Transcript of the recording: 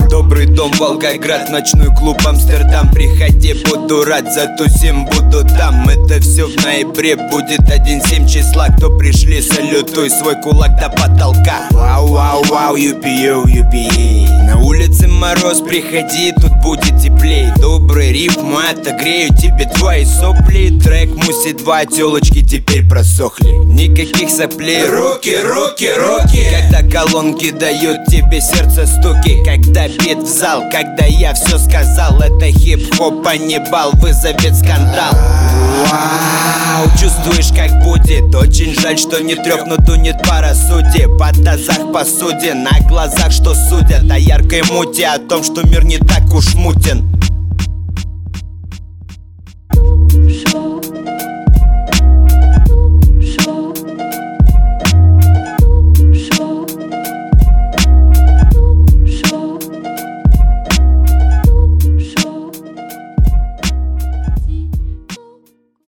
Добрый дом, Волгоград, ночной клуб Амстердам. Приходи, буду рад, затусим, буду там. Это все в ноябре, будет 1-7 числа. Кто пришли, салютуй, свой кулак до потолка. Вау-вау-вау, юпи-ю, юпи. На улице мороз, приходи, тут будет теплей. Добрый рифм, отогрею тебе твои сопли. Трек Муси 2, телочки теперь просохли. Никаких соплей, руки, руки, руки. Когда колонки дают тебе сердце стуки. Когда бит в зал, когда я все сказал. Это хип-хоп, а не бал, вызовет скандал. Вау, чувствуешь, как будет. Очень жаль, что не трёх, но тунет пара судей. По тазах посуде, на глазах, что судят о яркой муте, о том, что мир не так уж мутен.